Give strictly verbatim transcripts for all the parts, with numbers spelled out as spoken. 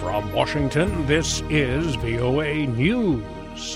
From Washington, this is V O A News.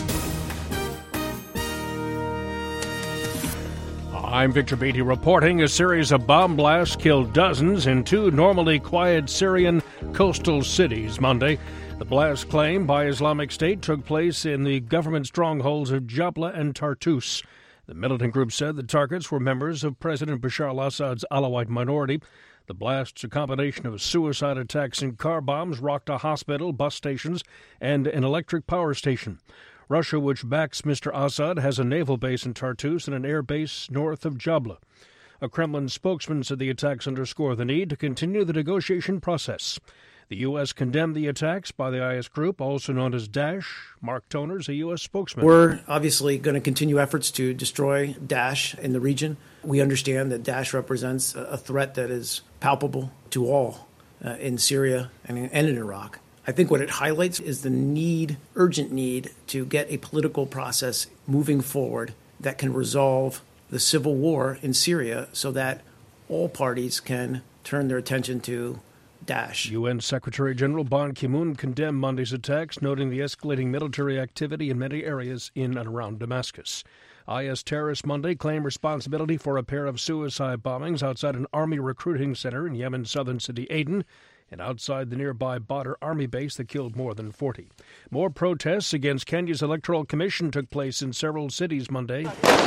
I'm Victor Beatty reporting. A series of bomb blasts killed dozens in two normally quiet Syrian coastal cities Monday. The blasts claimed by Islamic State took place in the government strongholds of Jabla and Tartus. The militant group said the targets were members of President Bashar al-Assad's Alawite minority. The blasts, a combination of suicide attacks and car bombs, rocked a hospital, bus stations, and an electric power station. Russia, which backs Mister Assad, has a naval base in Tartus and an air base north of Jabla. A Kremlin spokesman said the attacks underscore the need to continue the negotiation process. The U S condemned the attacks by the I S group, also known as Daesh. Mark Toners, a U S spokesman. We're obviously going to continue efforts to destroy Daesh in the region. We understand that Daesh represents a threat that is palpable to all uh, in Syria and in, and in Iraq. I think what it highlights is the need, urgent need, to get a political process moving forward that can resolve the civil war in Syria so that all parties can turn their attention to Daesh. U N Secretary General Ban Ki-moon condemned Monday's attacks, noting the escalating military activity in many areas in and around Damascus. I S terrorists Monday claimed responsibility for a pair of suicide bombings outside an army recruiting center in Yemen's southern city Aden and outside the nearby Badr army base that killed more than forty. More protests against Kenya's Electoral Commission took place in several cities Monday.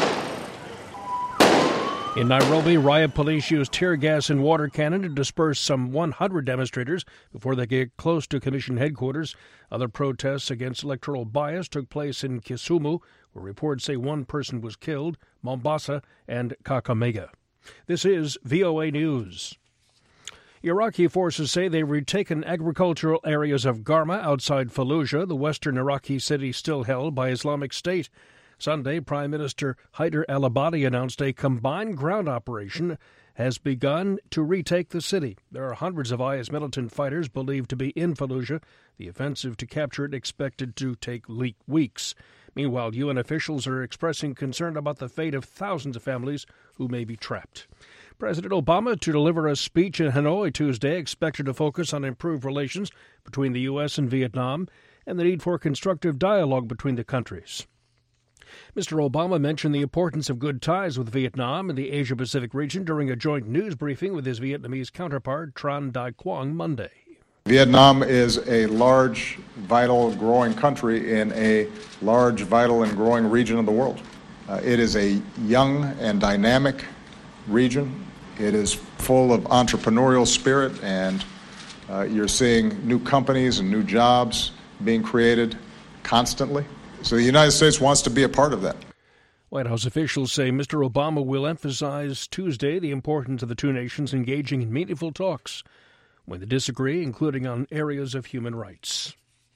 In Nairobi, riot police used tear gas and water cannon to disperse some one hundred demonstrators before they get close to Commission headquarters. Other protests against electoral bias took place in Kisumu, where reports say one person was killed, Mombasa, and Kakamega. This is V O A News. Iraqi forces say they've retaken agricultural areas of Garma outside Fallujah, the western Iraqi city still held by Islamic State. Sunday, Prime Minister Haider al-Abadi announced a combined ground operation has begun to retake the city. There are hundreds of I S militant fighters believed to be in Fallujah. The offensive to capture it expected to take weeks. Meanwhile, U N officials are expressing concern about the fate of thousands of families who may be trapped. President Obama, to deliver a speech in Hanoi Tuesday, expected to focus on improved relations between the U S and Vietnam and the need for constructive dialogue between the countries. Mister Obama mentioned the importance of good ties with Vietnam and the Asia-Pacific region during a joint news briefing with his Vietnamese counterpart, Tran Dai Quang, Monday. Vietnam is a large, vital, growing country in a large, vital, and growing region of the world. Uh, it is a young and dynamic region. It is full of entrepreneurial spirit, and uh, you're seeing new companies and new jobs being created constantly. So the United States wants to be a part of that. White House officials say Mister Obama will emphasize Tuesday the importance of the two nations engaging in meaningful talks when they disagree, including on areas of human rights.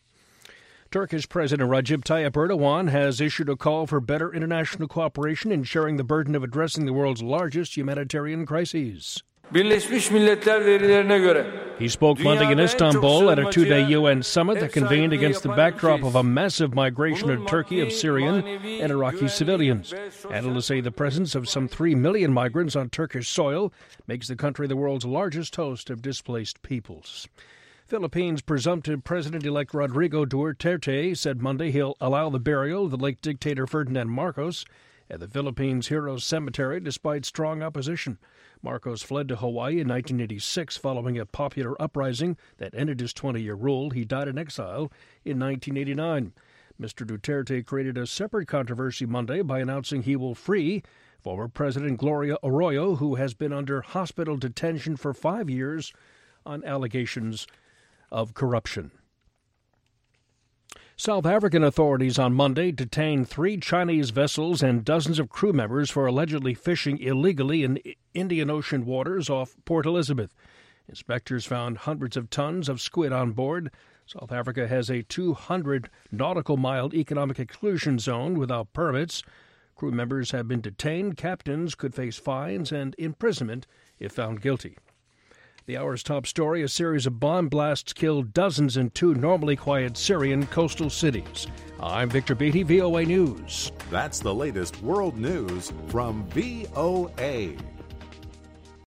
Turkish President Recep Tayyip Erdogan has issued a call for better international cooperation in sharing the burden of addressing the world's largest humanitarian crises. Birleşmiş Milletler verilerine göre He spoke Monday in Istanbul at a two-day U N summit that convened against the backdrop of a massive migration to Turkey of Syrian and Iraqi civilians. Analysts say the presence of some three million migrants on Turkish soil makes the country the world's largest host of displaced peoples. Philippines' presumptive President-elect Rodrigo Duterte said Monday he'll allow the burial of the late dictator Ferdinand Marcos at the Philippines Heroes Cemetery despite strong opposition. Marcos fled to Hawaii in nineteen eighty-six following a popular uprising that ended his twenty-year rule. He died in exile in nineteen eighty-nine. Mister Duterte created a separate controversy Monday by announcing he will free former President Gloria Arroyo, who has been under hospital detention for five years on allegations of corruption. South African authorities on Monday detained three Chinese vessels and dozens of crew members for allegedly fishing illegally in Indian Ocean waters off Port Elizabeth. Inspectors found hundreds of tons of squid on board. South Africa has a two hundred nautical mile economic exclusion zone without permits. Crew members have been detained. Captains could face fines and imprisonment if found guilty. The hour's top story, a series of bomb blasts killed dozens in two normally quiet Syrian coastal cities. I'm Victor Beatty, V O A News. That's the latest world news from V O A.